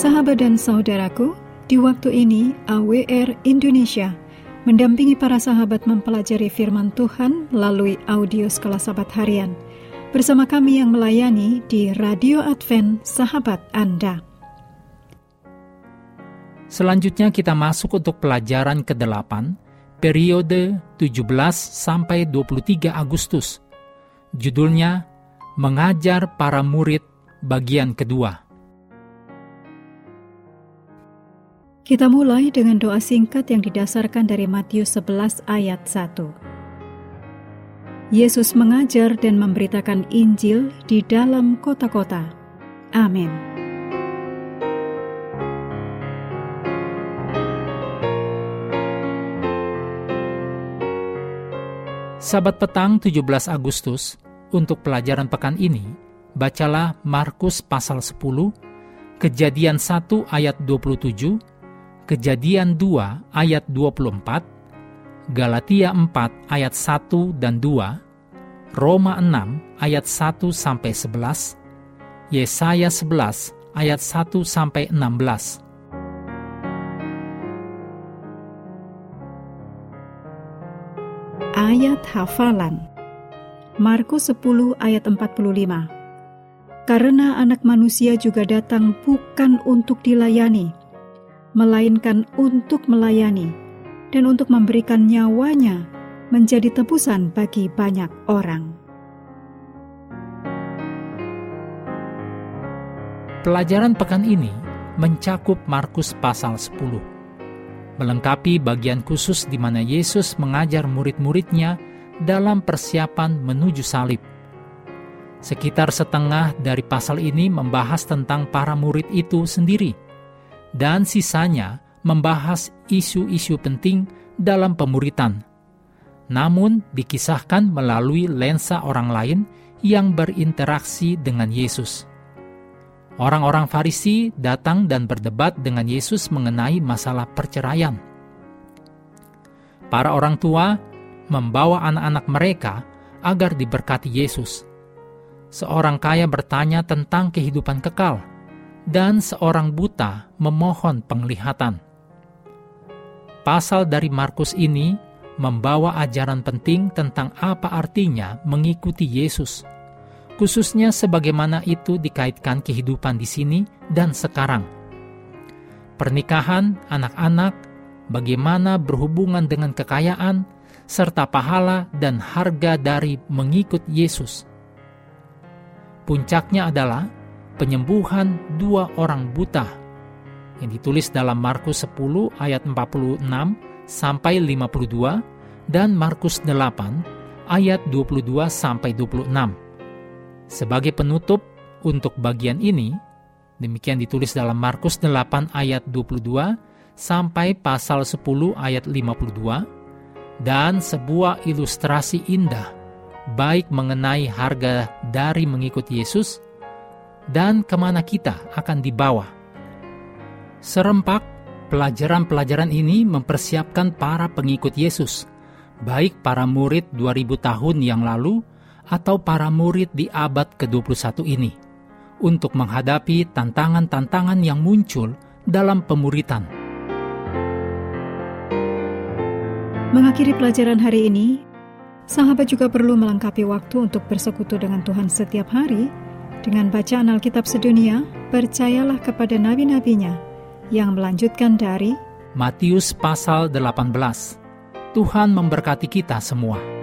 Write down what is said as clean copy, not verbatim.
Sahabat dan saudaraku, di waktu ini AWR Indonesia mendampingi para sahabat mempelajari firman Tuhan melalui audio Sekolah Sahabat Harian. Bersama kami yang melayani di Radio Advent Sahabat Anda. Selanjutnya kita masuk untuk pelajaran ke-8, periode 17 sampai 23 Agustus. Judulnya, Mengajar Para Murid bagian kedua. Kita mulai dengan doa singkat yang didasarkan dari Matius 11 ayat 1. Yesus mengajar dan memberitakan Injil di dalam kota-kota. Amin. Sabat petang 17 Agustus, untuk pelajaran pekan ini, bacalah Markus pasal 10, Kejadian 1 ayat 27, Kejadian 2 ayat 24, Galatia 4 ayat 1 dan 2, Roma 6 ayat 1 sampai 11, Yesaya 11 ayat 1 sampai 16. Ayat hafalan. Markus 10 ayat 45. Karena Anak Manusia juga datang bukan untuk dilayani, melainkan untuk melayani dan untuk memberikan nyawanya menjadi tebusan bagi banyak orang. Pelajaran pekan ini mencakup Markus pasal 10, melengkapi bagian khusus di mana Yesus mengajar murid-muridnya dalam persiapan menuju salib. Sekitar setengah dari pasal ini membahas tentang para murid itu sendiri, dan sisanya membahas isu-isu penting dalam pemuritan. Namun dikisahkan melalui lensa orang lain yang berinteraksi dengan Yesus. Orang-orang Farisi datang dan berdebat dengan Yesus mengenai masalah perceraian. Para orang tua membawa anak-anak mereka agar diberkati Yesus. Seorang kaya bertanya tentang kehidupan kekal, dan seorang buta memohon penglihatan. Pasal dari Markus ini membawa ajaran penting tentang apa artinya mengikuti Yesus, khususnya sebagaimana itu dikaitkan kehidupan di sini dan sekarang. Pernikahan, anak-anak, bagaimana berhubungan dengan kekayaan, serta pahala dan harga dari mengikut Yesus. Puncaknya adalah penyembuhan 2 orang buta yang ditulis dalam Markus 10 ayat 46 sampai 52 dan Markus 8 ayat 22 sampai 26. Sebagai penutup untuk bagian ini, demikian ditulis dalam Markus 8 ayat 22 sampai pasal 10 ayat 52, dan sebuah ilustrasi indah baik mengenai harga dari mengikuti Yesus dan kemana kita akan dibawa. Serempak pelajaran-pelajaran ini mempersiapkan para pengikut Yesus, baik para murid 2000 tahun yang lalu atau para murid di abad ke-21 ini, untuk menghadapi tantangan-tantangan yang muncul dalam pemuritan. Mengakhiri pelajaran hari ini, sahabat juga perlu melengkapi waktu untuk bersekutu dengan Tuhan setiap hari dengan bacaan Alkitab sedunia. Percayalah kepada nabi-nabinya yang melanjutkan dari Matius pasal 18. Tuhan memberkati kita semua.